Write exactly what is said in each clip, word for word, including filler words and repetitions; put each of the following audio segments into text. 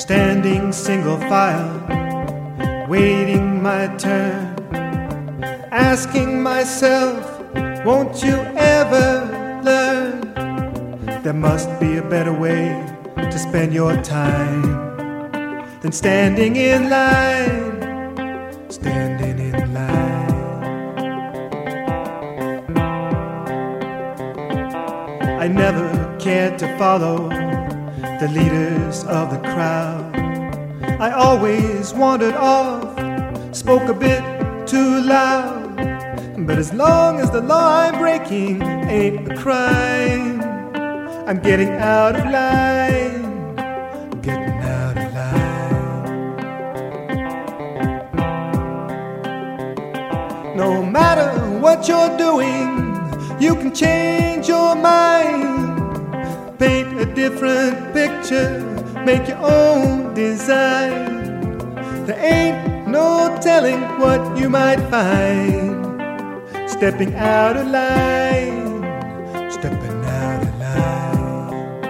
standing single file, waiting my turn, asking myself, won't you ever learn? There must be a better way to spend your time than standing in line, standing in line. I never cared to follow the leaders of the crowd. I always wandered off, spoke a bit too loud. But as long as the law I'm breaking ain't a crime, I'm getting out of line, getting out of line. No matter what you're doing, you can change your mind, paint a different picture, make your own design. There ain't no telling what you might find, stepping out of line, stepping out of line.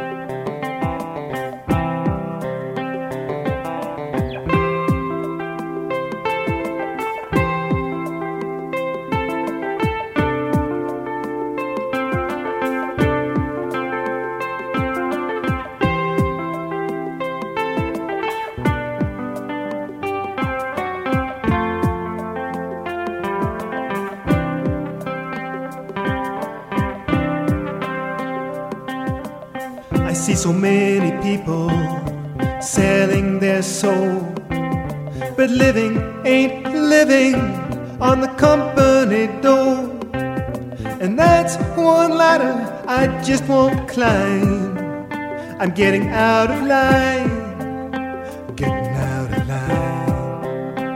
I see so many people selling their soul, but living ain't living on the company dole. And that's one ladder I just won't climb. I'm getting out of line, getting out of line.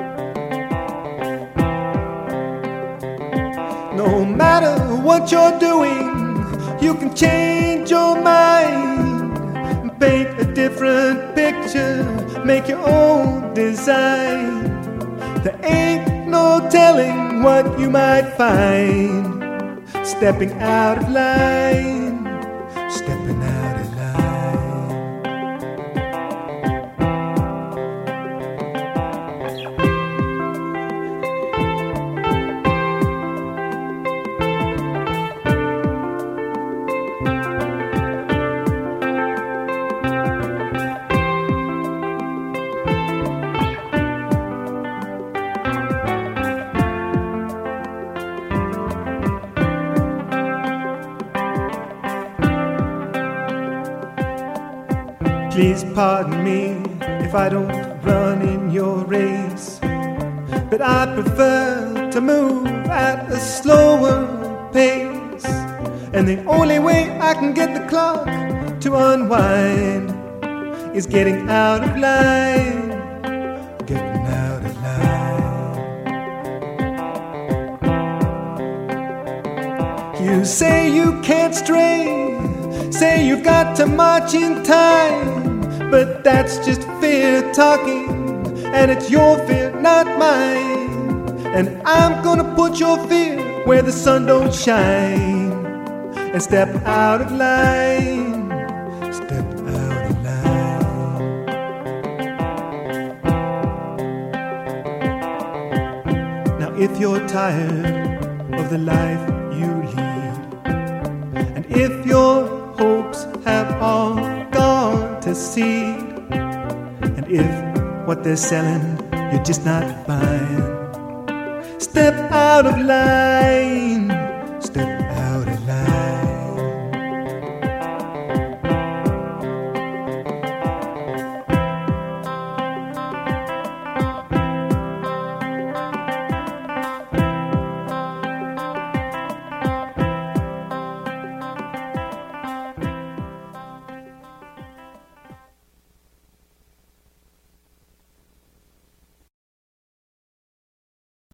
No matter what you're doing, you can change your mind, paint a different picture, make your own design. There ain't no telling what you might find, stepping out of line, stepping out of line. Please pardon me if I don't run in your race, but I prefer to move at a slower pace. And the only way I can get the clock to unwind is getting out of line, getting out of line. You say you can't stray, say you've got to march in time, but that's just fear talking, and it's your fear, not mine. And I'm gonna put your fear where the sun don't shine, and step out of line, step out of line. Now if you're tired of the life you lead, and if your hopes have all gone to seed, and if what they're selling you're just not buying, step out of line,